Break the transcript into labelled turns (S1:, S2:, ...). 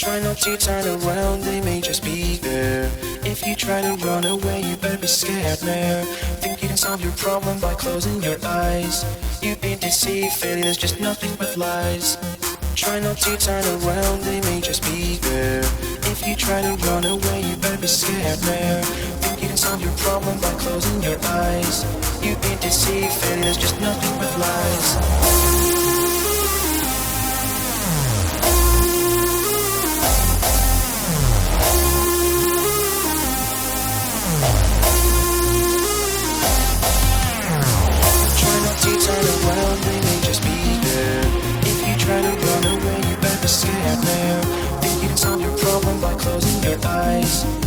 S1: Try not to turn around, they may just be there. If you try to run away, you better be scared now. Think you can solve your problem by closing your eyes. You've been deceived, failure's just nothing but lies. Try not to turn around, they may just be there. If you try to run away, you better be scared now. Think you can solve your problem by closing your eyes. You've been deceived, failure's just nothing but lies. Turn around, they may just be there. If you try to run away, you better be scared now. Think you can solve your problem by closing your eyes.